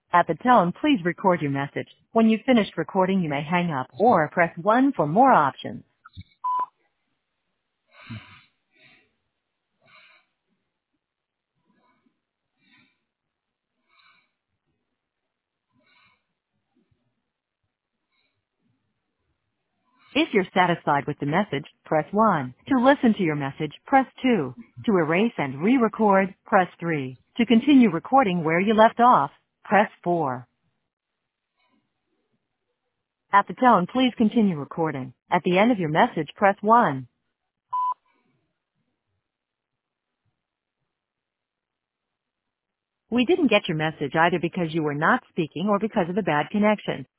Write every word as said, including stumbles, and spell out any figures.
At the tone, please record your message. When you've finished recording, you may hang up or press one for more options. If you're satisfied with the message, press one. To listen to your message, press two. To erase and re-record, press three. To continue recording where you left off, press four. At the tone, please continue recording. At the end of your message, press one. We didn't get your message either because you were not speaking or because of a bad connection.